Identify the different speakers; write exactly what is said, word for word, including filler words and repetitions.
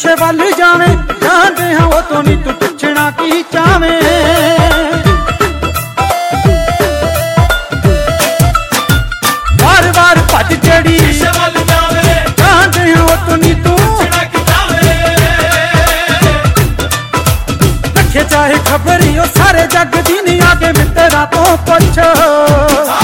Speaker 1: ਪਿੱਛੇ ਵੱਲ ਜਾਵੇਂ ਜਾਣਦੇ ਹਾਂ ਉਹ ਤੋਂ ਨੀ ਤੂੰ ਪੁੱਛਣਾ ਕੀ ਚਾਵੇਂ ਵਾਰ ਵਾਰ ਭੱਜ ਜਿਹੜੀ
Speaker 2: ਪਿੱਛੇ ਵੱਲ ਜਾਵੇ
Speaker 1: ਜਾਣਦੇ ਹਾਂ ਉਹ ਤੋਂ ਨੀ ਤੂੰ
Speaker 2: ਪੁੱਛਣਾ ਕੀ ਚਾਵੇਂ
Speaker 1: ਰੱਖੇ ਚਾਹੇ ਖਬਰੀ ਉਹ ਸਾਰੇ ਜੱਗ ਦੀ ਨੀ ਆ ਕੇ ਮਿੱਤਰਾਂ ਤੋਂ ਪੁੱਛ